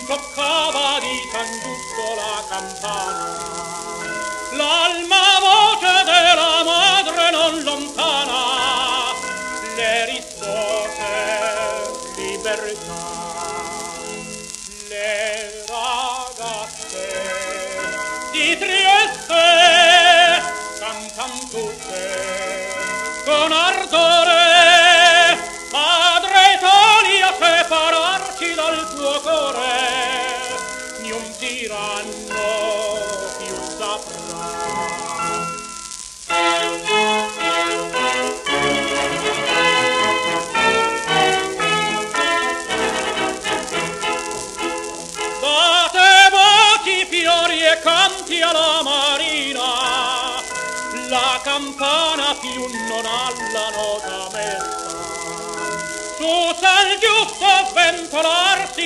toccava di tan giusto la campana. L'alma voce della madre non lontana le rispose libertà. Le ragazze di Trieste cantan tutte con ardore. Padre Italia, separarci dal tuo cuore di un tiranno più saprà. Date voci, fiori e canti alla marina, la campana più non ha la nota messa. Su sa il giusto ventolarsi